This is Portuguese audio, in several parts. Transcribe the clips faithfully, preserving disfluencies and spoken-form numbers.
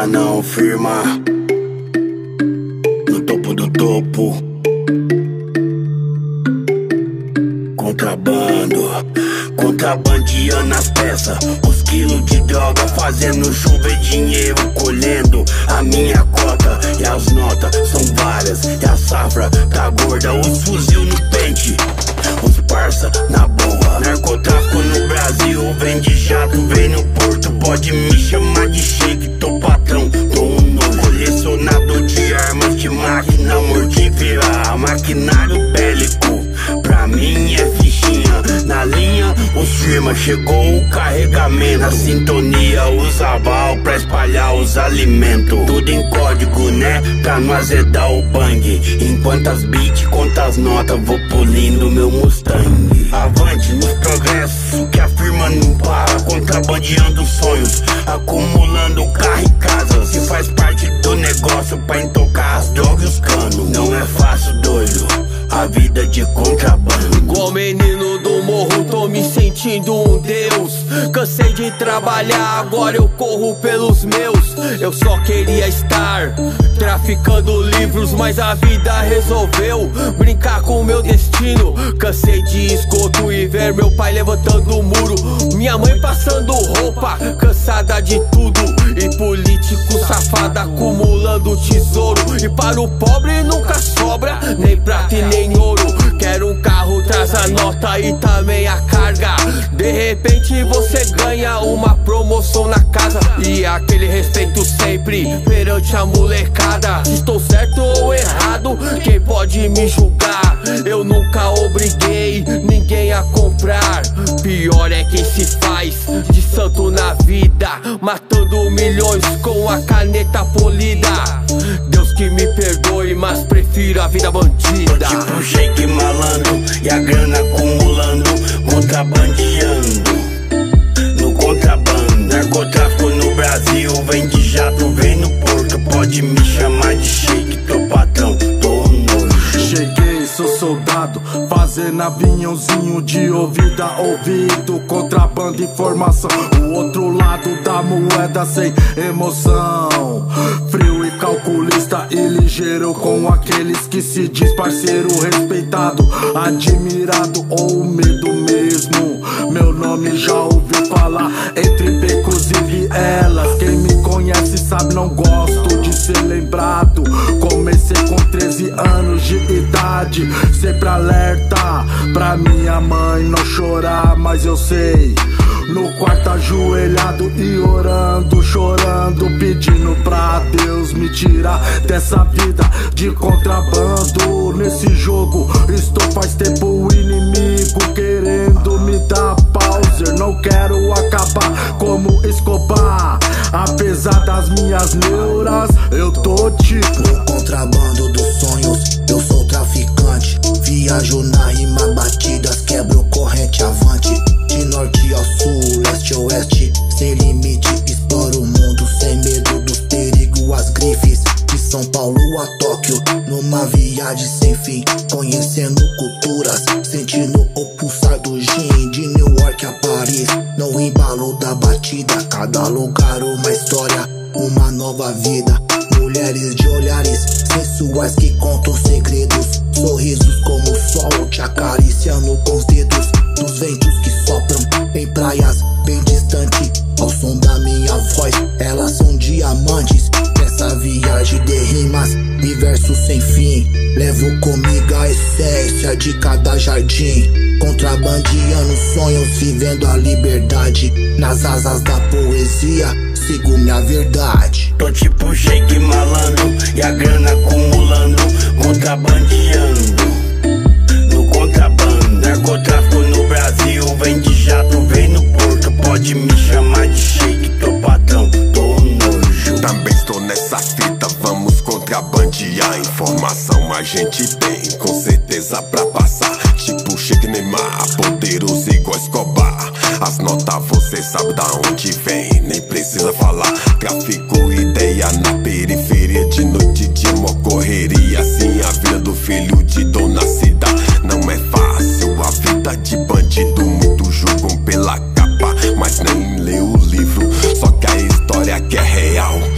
pra não firmar no topo do topo. Contrabando, contrabandeando as peças, os quilos de droga fazendo chover dinheiro, colhendo a minha cota. E as notas são várias, e a safra tá gorda. Os fuzil no pente, os parça na boa. Narcotráfico no Brasil, vem de jato, vem no porto. Pode me chamar de shake, tô patrão, tô um novo colecionador de armas, de máquina mortífera, maquinário bélico. Pra mim é fichinha, na linha os firma, chegou o carregamento. Na sintonia os aval pra espalhar os alimentos. Tudo em código, né, pra não azedar o bang. Enquanto as beats, quantas notas, vou polindo meu Mustang. Avante nos progressos, que a firma não para. Contrabandeando sonhos, acumulando carro e casas. Que faz parte do negócio pra entocar as drogas e os canos. Não é fácil, doido, a vida de contrabando. Igual menino do morro, tô me sentindo um deus. Cansei de trabalhar, agora eu corro pelos meus. Eu só queria estar traficando livros, mas a vida resolveu brincar com o meu destino. Cansei de esgoto e ver meu pai levantando o muro, minha mãe passando roupa, cansada de tudo. E político safado acumulando tesouro. E para o pobre nunca sobra nem prata e nem ouro. Quero um carro, traz a nota e também a carga. De repente você ganha uma promoção na casa, e aquele respeito sempre perante a molecada. Se estou certo ou errado, quem pode me julgar? Eu nunca obriguei ninguém a comprar. Pior é quem se faz de santo na vida, matando milhões com a caneta polida. Deus que me perdoe, mas prefiro a vida bandida. Tô tipo shake malandro, e a grana acumulando, contrabandeando no contrabando. Narcotráfico no Brasil, vem de jato, vem no porto. Pode me chamar de shake, tô patrão, tô nojo. Cheguei, sou soldado, fazendo aviãozinho de ouvido a ouvido. Contrabando, informação, o outro lado da moeda sem emoção. Frio e calculista e ligeiro, com aqueles que se diz parceiro, respeitado, admirado ou medo mesmo. Meu nome já ouvi falar entre becos e vielas. Quem me conhece sabe, não gosto de ser lembrado. Comecei com treze anos de idade, sempre alerta pra minha mãe não chorar, mas eu sei. No quarto ajoelhado e orando, chorando, pedindo pra Deus me tirar dessa vida de contrabando. Nesse jogo estou faz tempo, o inimigo querendo me dar pausa. Não quero acabar como Escobar, apesar das minhas neuras, eu tô tipo no contrabando dos sonhos, eu sou traficante. Viajo na rima, batidas, quebro corrente avante. De norte ao sul, leste a oeste, sem limite, exploro o mundo sem medo dos perigos, as grifes. De São Paulo a Tóquio, numa viagem sem fim, conhecendo culturas, sentindo o pulsar do gin. De New York a Paris, no embalo da batida, cada lugar uma história, uma nova vida. Mulheres de olhares sensuais que contam segredos, sorrisos como o sol te acariciando com os dedos. Dos ventos que sopram em praias bem distante, ao som da minha voz, elas são diamantes. Nessa viagem de rimas e versos sem fim, levo comigo a essência de cada jardim. Contrabandeando sonhos, vivendo a liberdade. Nas asas da poesia, sigo minha verdade. Tô tipo shake malandro, e a grana acumulando, contrabandeando no contrabando. Narcotráfico no Brasil, vem de jato, vem no porto. Pode me chamar de shake, tô patrão, tô nojo. Também estou nessa fita, vamos contrabandear. Informação a gente tem, com certeza pra passar. Tipo Sheik Neymar, poderoso igual Escobar. As notas você sabe da onde vem, nem precisa falar. Trafico ideia na periferia, de noite e dia mó correria. Assim a vida do filho de dona Cida não é fácil. A vida de bandido, muito julgam pela capa, mas nem lê o livro. Só que a história que é real, contra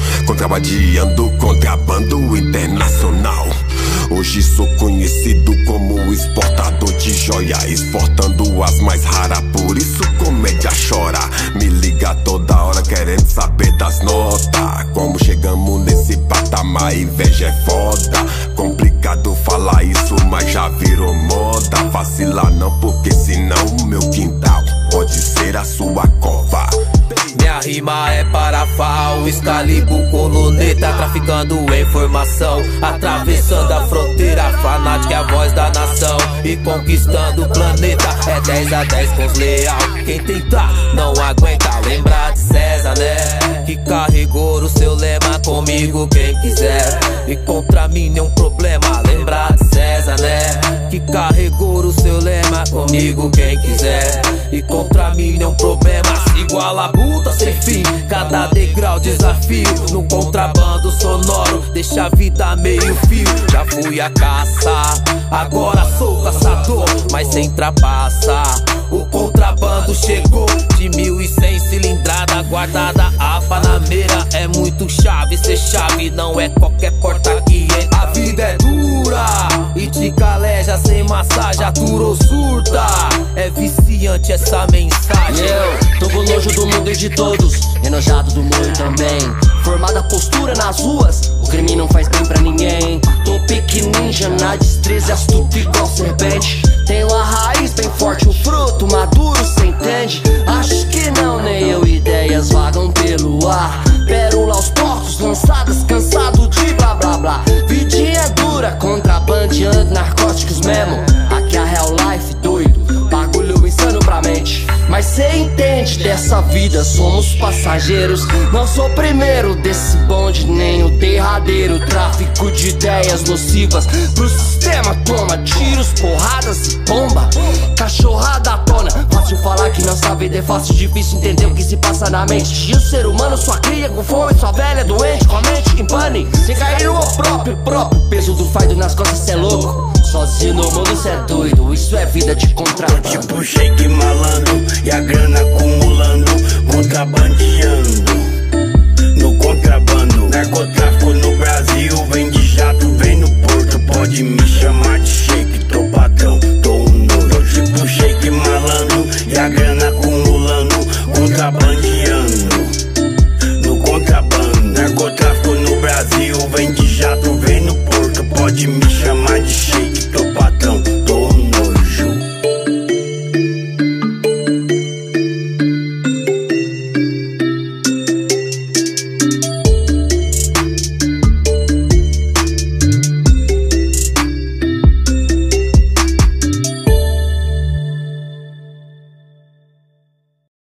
contrabandeando contrabando internacional. Hoje sou conhecido como exportador de joia, exportando as mais raras, por isso comédia chora. Me liga toda hora querendo saber das notas. Como chegamos nesse patamar, inveja é foda. Complicado falar isso, mas já virou moda. Vacila não, porque senão o meu quintal pode ser a sua cova. Minha rima é parafal, Excalibur com luneta, traficando informação, atravessando a fronteira. Fanática é a voz da nação e conquistando o planeta. É dez a dez com os leal, quem tentar não aguenta. Lembrar de César, né? Que carregou o seu lema, comigo quem quiser, e contra mim nenhum problema. Lembrar de César, né? Que carregou o seu lema, comigo quem quiser, e contra mim nenhum problema. Sigo a labuta sem fim, cada degrau desafio. No contrabando sonoro, deixa a vida meio fio. Já fui a caça, agora sou caçador, mas sem trapaça. O contrabando chegou de mil e cem cilindrada, guardada a panameira. É muito chave, ser chave não é qualquer porta que entra. A vida é dura e te caleja sem massagem, atura ou surta. É viciante essa mensagem. Eu tô com nojo do mundo e de todos, enojado do mundo também. Formada postura nas ruas, o crime não faz bem pra ninguém. Tô pique ninja na destreza, astuto igual serpente. Tenho a raiz bem forte, o fruto maduro, cê entende? Acho que não, nem eu, ideias vagam pelo ar. Pérola aos portos, lançadas, cansado de blá blá blá. Vidinha dura, contrabandeando narcóticos mesmo. Aqui é a real life, doido, bagulho insano pra mente. Mas cê entende, dessa vida somos passageiros. Não sou o primeiro desse bonde, nem o derradeiro. Tráfico de ideias nocivas pro sistema, toma tiros, porradas e bomba. Cachorrada à tona, fácil falar que nossa vida é fácil, difícil entender o que se passa na mente. E o ser humano só cria com fome, sua velha doente, com a mente em pane. Sem cair no próprio, próprio peso do fardo nas costas, cê é louco. Sozinho no mundo cê é doido, isso é vida de contrabando. Tipo shake malandro e a grana